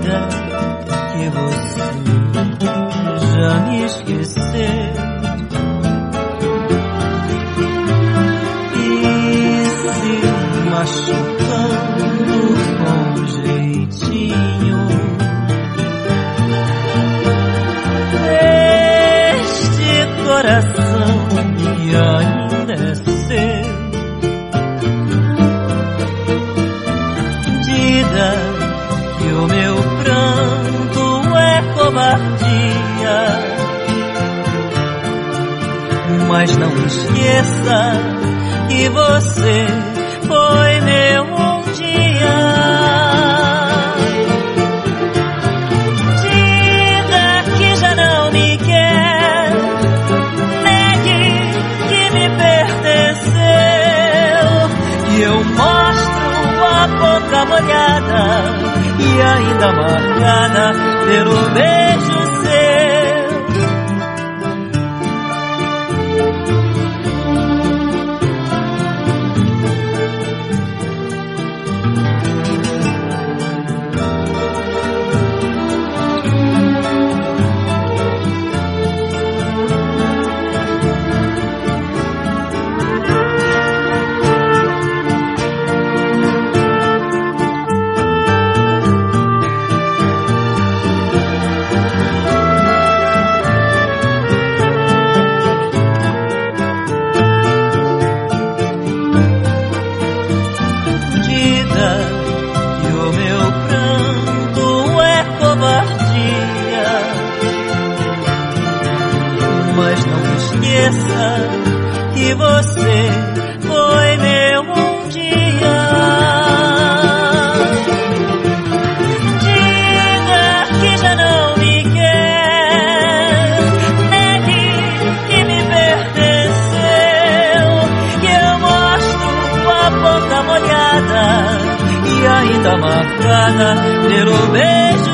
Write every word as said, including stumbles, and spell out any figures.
vida que você já me esqueceu. E se machucando com jeitinho, este coração que ainda é seu, diga que o meu pranto é covardia, mas não esqueça que você foi meu um dia. Diga que já não me quer, negue que me pertenceu, que eu mostro a boca molhada e ainda marcada pelo beijo seu. Mas não esqueça que você foi meu um dia. Diga que já não me quer, negue que me pertenceu, que eu mostro a boca molhada e ainda marcada pelo beijo